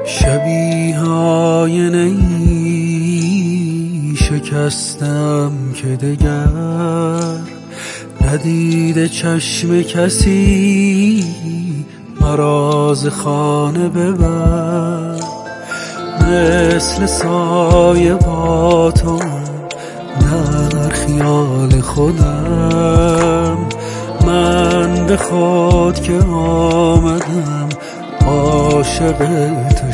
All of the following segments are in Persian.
شبیه آینه ای شکستم که دگر ندیده چشم کسی مرا ز خانه ببر. مثل سایه با تو در خیال خودم، من به خود که آمدم عاشق تو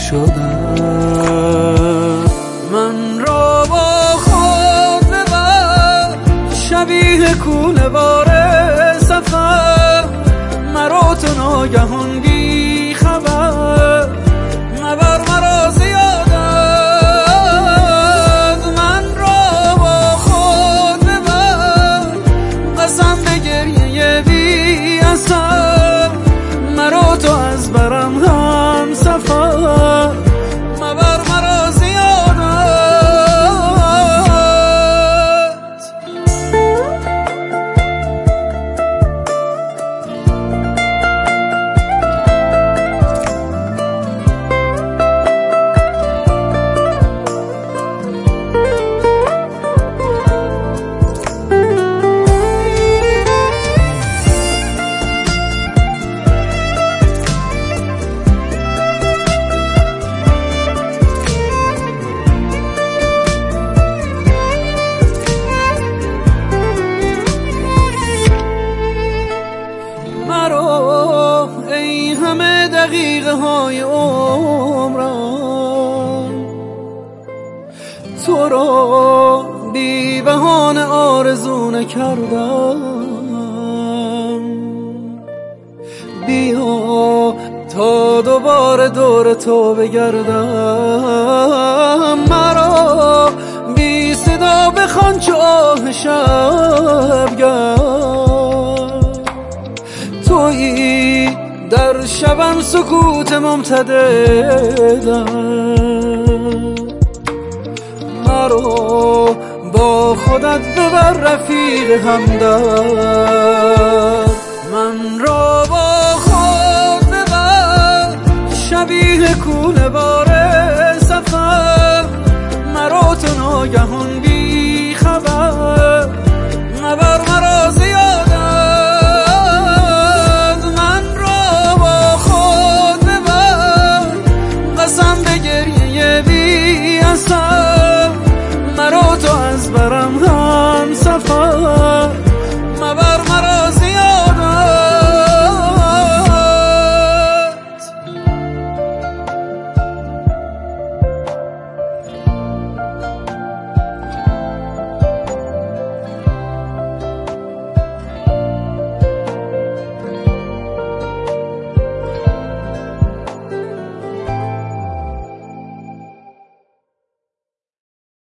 شدم. من را با خود ببر شبیه کوله بار سفر، مرا تو ناگهان بی خبر مبر مرا زیاد از. من را با خود ببر قسم به گریه بی اثر، مرا تو از برم هم سفر مبر مرا زیاد است. ای همه دقیقه های عمرم تو را بی بهانه آرزو نکردم. بیا تا دوباره دور تو بگردم، مرا بی صدا بخوان چو آه شبگرد. تویی در شبم سکوت ممتددم، مرا با خودت ببر رفیق همدرد. من را با خود ببر شبیه کوله بار سفر، مرا تو ناگهان